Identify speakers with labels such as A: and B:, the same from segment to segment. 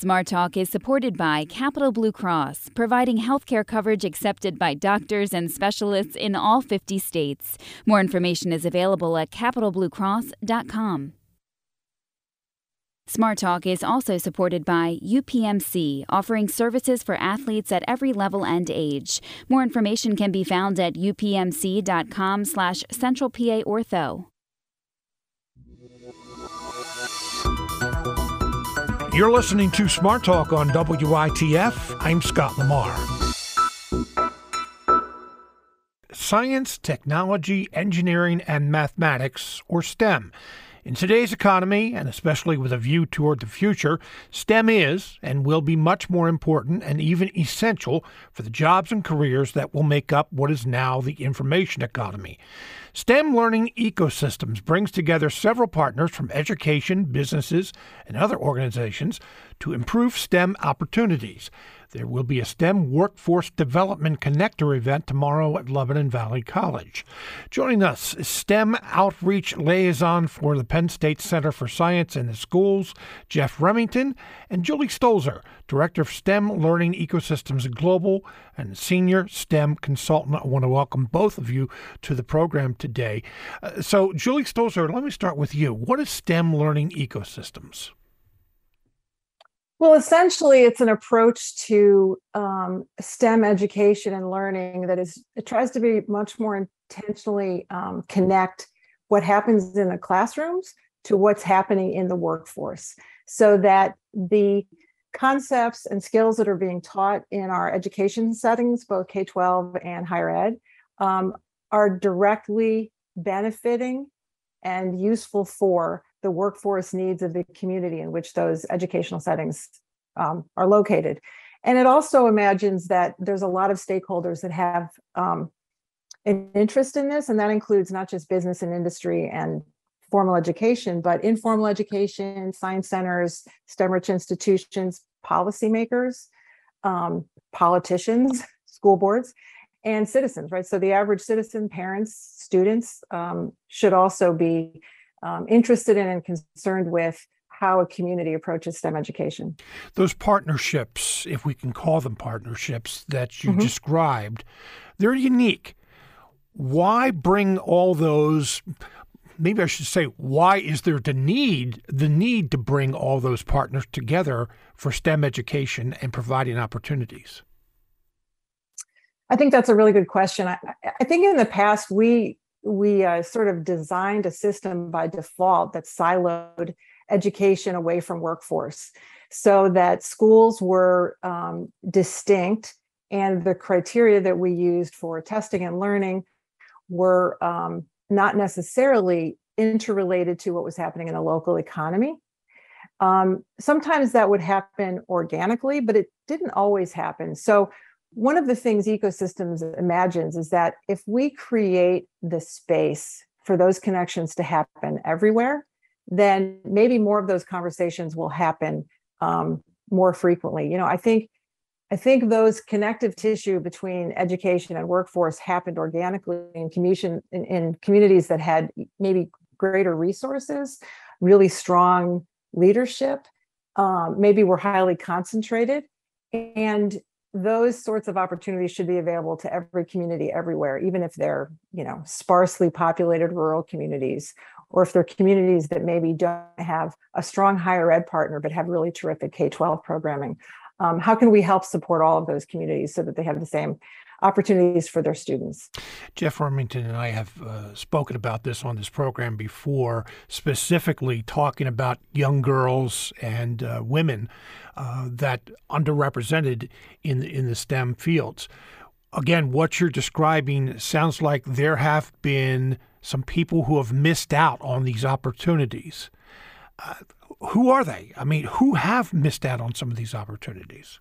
A: Smart Talk is supported by Capital Blue Cross, providing healthcare coverage accepted by doctors and specialists in all 50 states. More information is available at capitalbluecross.com. Smart Talk is also supported by UPMC, offering services for athletes at every level and age. More information can be found at upmc.com/centralpaortho.
B: You're listening to Smart Talk on WITF. I'm Scott Lamar. Science, technology, engineering, and mathematics, or STEM. In today's economy, and especially with a view toward the future, STEM is and will be much more important and even essential for the jobs and careers that will make up what is now the information economy. STEM Learning Ecosystems brings together several partners from education, businesses, and other organizations to improve STEM opportunities. There will be a STEM Workforce Development Connector event tomorrow at Lebanon Valley College. Joining us is STEM Outreach Liaison for the Penn State Center for Science in the Schools, Jeff Remington, and Julie Stolzer, Director of STEM Learning Ecosystems Global and Senior STEM Consultant. I want to welcome both of you to the program today. So, Julie Stolzer, let me start with you. What is STEM Learning Ecosystems?
C: Well, essentially, it's an approach to STEM education and learning it tries to be much more intentionally connect what happens in the classrooms to what's happening in the workforce, so that the concepts and skills that are being taught in our education settings, both K-12 and higher ed, are directly benefiting and useful for the workforce needs of the community in which those educational settings are located. And it also imagines that there's a lot of stakeholders that have an interest in this, and that includes not just business and industry and formal education, but informal education, science centers, STEM-rich institutions, policymakers, politicians, school boards, and citizens, right? So the average citizen, parents, students should also be interested in and concerned with how a community approaches STEM education.
B: Those partnerships, if we can call them partnerships that you described, they're unique. Why bring all those? Maybe I should say, why is there the need to bring all those partners together for STEM education and providing opportunities?
C: I think that's a really good question. I think in the past, we sort of designed a system by default that siloed education away from workforce, so that schools were distinct, and the criteria that we used for testing and learning were not necessarily interrelated to what was happening in the local economy. Sometimes that would happen organically, but it didn't always happen. So one of the things ecosystems imagines is that if we create the space for those connections to happen everywhere, then maybe more of those conversations will happen more frequently. You know, I think those connective tissue between education and workforce happened organically in communities that had maybe greater resources, really strong leadership, maybe were highly concentrated, and those sorts of opportunities should be available to every community everywhere, even if they're, sparsely populated rural communities, or if they're communities that maybe don't have a strong higher ed partner, but have really terrific K-12 programming. How can we help support all of those communities so that they have the same opportunities for their students?
B: Jeff Remington and I have spoken about this on this program before, specifically talking about young girls and women that underrepresented in the STEM fields. Again, what you're describing sounds like there have been some people who have missed out on these opportunities. Who are they? I mean, who have missed out on some of these operations?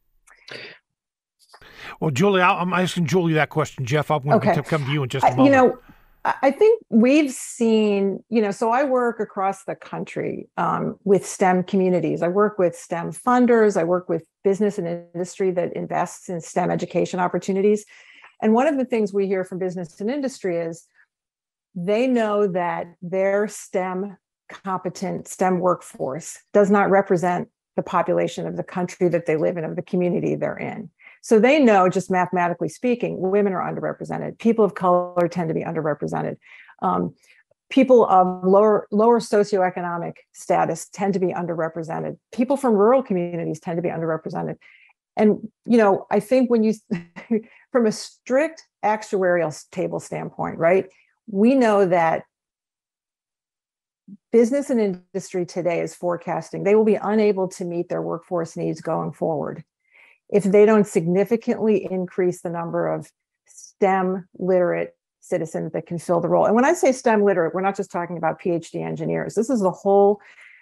B: Well, Julie, I'm asking Julie that question. Jeff, I'm going to come to you in just a moment.
C: I think we've seen, so I work across the country with STEM communities. I work with STEM funders. I work with business and industry that invests in STEM education opportunities. And one of the things we hear from business and industry is they know that their STEM competent STEM workforce does not represent the population of the country that they live in, of the community they're in. So they know, just mathematically speaking, women are underrepresented. People of color tend to be underrepresented. People of lower socioeconomic status tend to be underrepresented. People from rural communities tend to be underrepresented. And, I think when you, from a strict actuarial table standpoint, right, we know that business and industry today is forecasting they will be unable to meet their workforce needs going forward if they don't significantly increase the number of STEM literate citizens that can fill the role. And when I say STEM literate, we're not just talking about PhD engineers. This is the whole,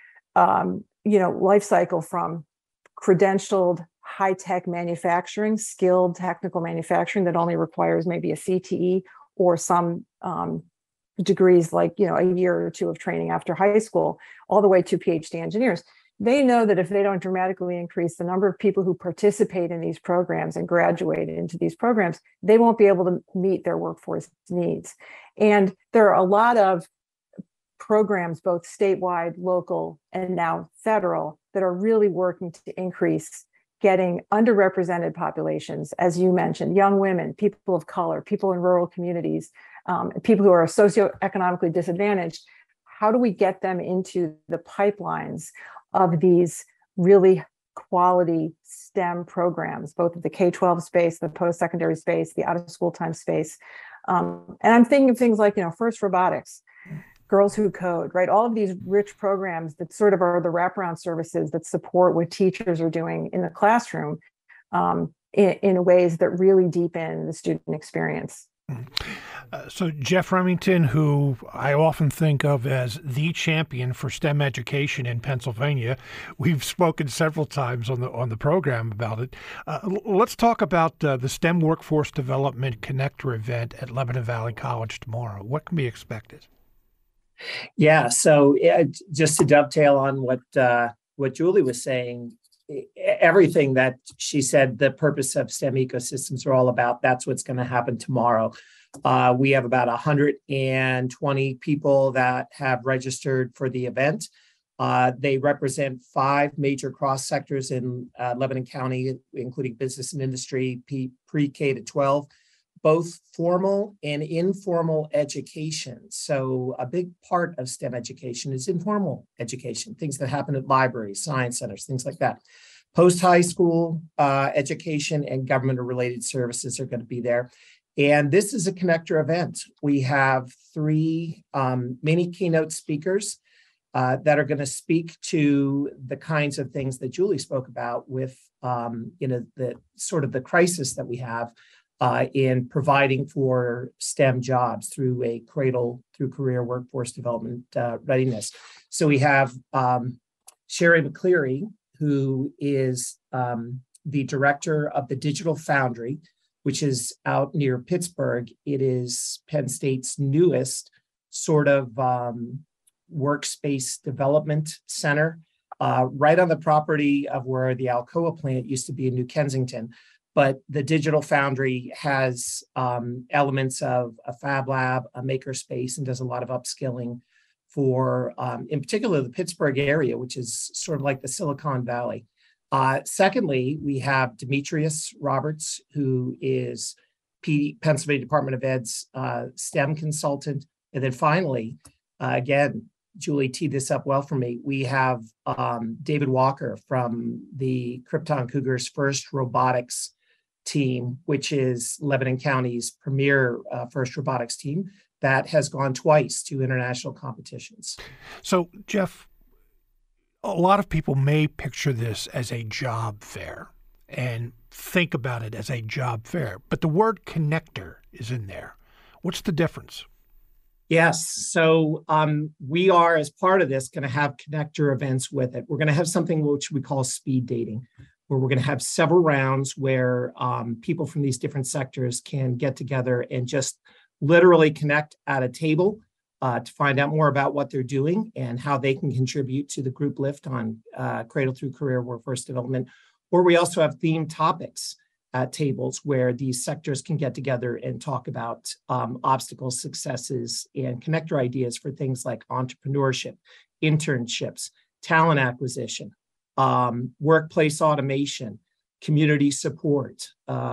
C: life cycle from credentialed high-tech manufacturing, skilled technical manufacturing that only requires maybe a CTE or some degrees like, a year or two of training after high school, all the way to PhD engineers. They know that if they don't dramatically increase the number of people who participate in these programs and graduate into these programs, they won't be able to meet their workforce needs. And there are a lot of programs, both statewide, local, and now federal, that are really working to increase getting underrepresented populations, as you mentioned, young women, people of color, people in rural communities, people who are socioeconomically disadvantaged. How do we get them into the pipelines of these really quality STEM programs, both of the K-12 space, the post-secondary space, the out-of-school time space? And I'm thinking of things like, FIRST Robotics, Girls Who Code, right? All of these rich programs that sort of are the wraparound services that support what teachers are doing in the classroom in ways that really deepen the student experience.
B: So Jeff Remington, who I often think of as the champion for STEM education in Pennsylvania, we've spoken several times on the program about it. Let's talk about the STEM Workforce Development Connector event at Lebanon Valley College tomorrow. What can be expected?
D: Yeah, so just to dovetail on what Julie was saying, everything that she said, the purpose of STEM ecosystems are all about, that's what's going to happen tomorrow. We have about 120 people that have registered for the event. They represent 5 major cross sectors in Lebanon County, including business and industry, pre-K to 12, both formal and informal education. So a big part of STEM education is informal education, things that happen at libraries, science centers, things like that. Post-high school education and government-related services are going to be there. And this is a connector event. We have 3 mini keynote speakers that are going to speak to the kinds of things that Julie spoke about with, the sort of the crisis that we have in providing for STEM jobs through a cradle through career workforce development readiness. So we have Sherry McCleary, who is the director of the Digital Foundry, which is out near Pittsburgh. It is Penn State's newest sort of workspace development center, right on the property of where the Alcoa plant used to be in New Kensington. But the Digital Foundry has elements of a fab lab, a maker space, and does a lot of upskilling for, in particular, the Pittsburgh area, which is sort of like the Silicon Valley. Secondly, we have Demetrius Roberts, who is Pennsylvania Department of Ed's STEM consultant. And then finally, again, Julie teed this up well for me. We have David Walker from the Krypton Cougars FIRST Robotics team, which is Lebanon County's premier FIRST Robotics team that has gone twice to international competitions.
B: So, Jeff, a lot of people may picture this as a job fair and think about it as a job fair, but the word connector is in there. What's the difference?
D: Yes. So we are, as part of this, going to have connector events with it. We're going to have something which we call speed dating, where we're going to have several rounds where people from these different sectors can get together and just literally connect at a table to find out more about what they're doing and how they can contribute to the group lift on Cradle Through Career Workforce Development. Or we also have themed topics at tables where these sectors can get together and talk about obstacles, successes, and connector ideas for things like entrepreneurship, internships, talent acquisition, workplace automation, community support,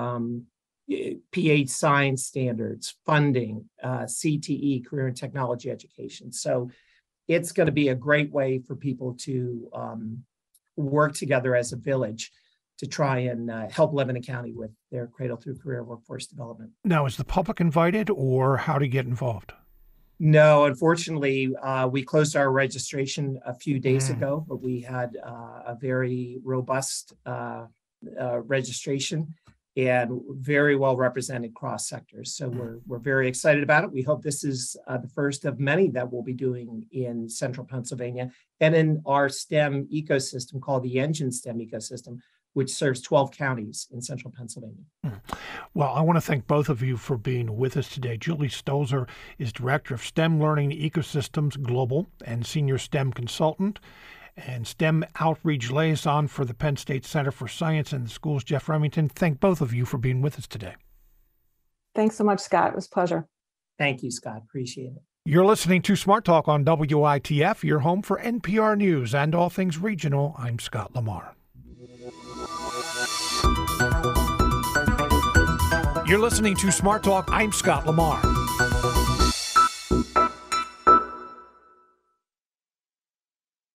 D: PH science standards, funding, CTE, career and technology education. So it's going to be a great way for people to work together as a village to try and help Lebanon County with their Cradle Through Career workforce development.
B: Now, is the public invited, or how to get involved?
D: No, unfortunately, we closed our registration a few days ago, but we had a very robust registration and very well represented cross sectors. So we're very excited about it. We hope this is the first of many that we'll be doing in central Pennsylvania and in our STEM ecosystem called the Engine STEM ecosystem, which serves 12 counties in central Pennsylvania.
B: Well, I want to thank both of you for being with us today. Julie Stolzer is Director of STEM Learning Ecosystems Global and Senior STEM Consultant, and STEM Outreach Liaison for the Penn State Center for Science in the Schools. Jeff Remington, thank both of you for being with us today. Thanks so much, Scott. It was a pleasure.
D: Thank you, Scott. Appreciate it.
B: You're listening to Smart Talk on WITF, your home for NPR News and all things regional. I'm Scott Lamar. You're listening to Smart Talk. I'm Scott Lamar.